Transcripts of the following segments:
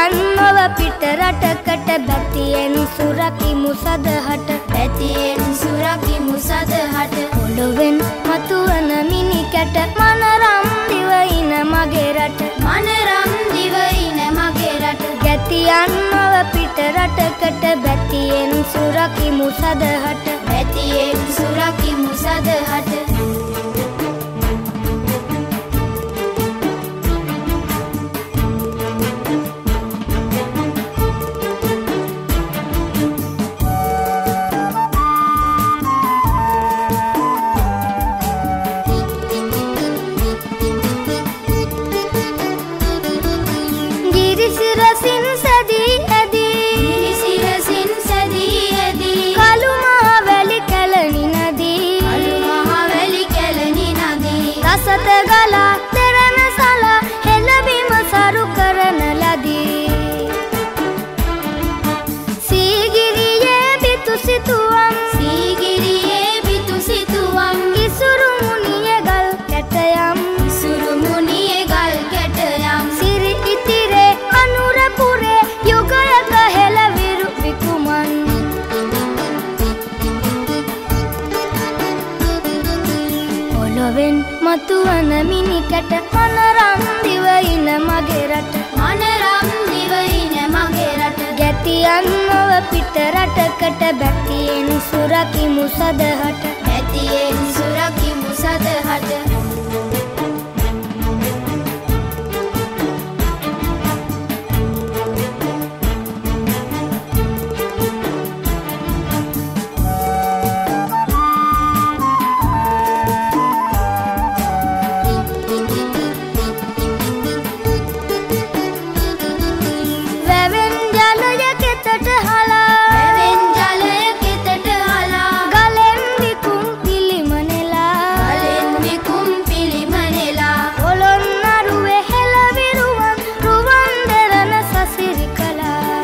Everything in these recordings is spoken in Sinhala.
ගැතියන්නව පිට රටකට බැතියෙන් සුරකිමු සදහට බැතියෙන් සුරකිමු සදහට පොළොවෙන් මතුවන මිනි කැට මනරම් දිවයින මගේ රට මනරම් දිවයින මගේ රට ගැතියන්නව පිට රටකට බැතියෙන් සුරකිමු සදහට බැතියෙන් සුරකිමු සදහට ගිරිසිරසින් සැදී ඇදී කළු මහවැලි කැලණි නදී රසත ගලා දෙරණ සලා හෙළබිම සරු කරන ලදී සීගිරියේ බිතු සිතුවම් ඉසුරු මුනියේ ගල් කැටයම් සිරි ඉතිරේ අනුරපුරේ යුගයක හෙළවිරු විකුමන් පොළොවෙන් මතුවන මිනි කැට මනරම් දිවයින මගේ රට මනරම් දිවයින මගේ රට ගැතියන්නව පිට රටකට බැතියෙන් සුරකිමු සදහට බැතියෙන් සුරකිමු සදහට වැවෙන් ජලය කෙතට හලා ගලෙන් විකුම් පිළිමනෙලා පොළොන්නරුවේ හෙළවිරුවන් රුවන් දෙරණ සසිරි කළා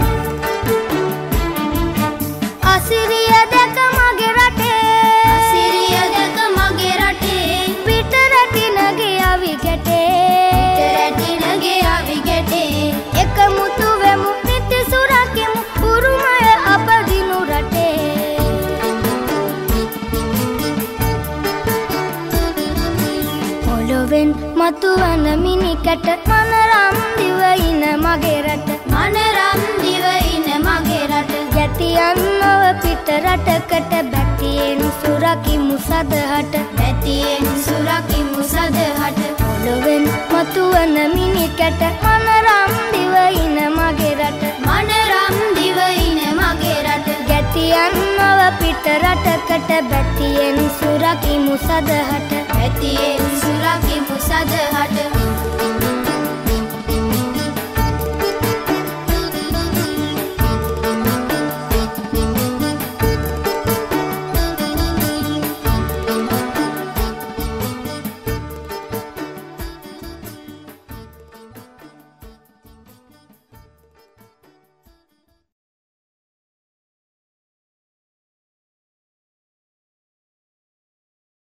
අසිරිය දැක මගේ රටේ පිට රැටිනගේ අවි ගැටේ එකමුතු වෙමු නිති සුරකිමු උරුමය අපදිනු රටේ පොළොවෙන් මතුවන මිනි කැට මනරම් දිවයින මගේ රට මනරම් දිවයින මගේ රට ගැතියන්නව පිට රටකට බැතියෙන් සුරකිමු සදහට බැතියෙන් සුරකිමු සදහට පොළොවෙන් මතුවන මිනි කැට මනරම් දිවයින මගේ රට මනරම් දිවයින මගේ රට ගැතියන්නව පිට රටකට බැතියෙන් සුරකිමු සදහට බැතියෙන් සුරකිමු සදහට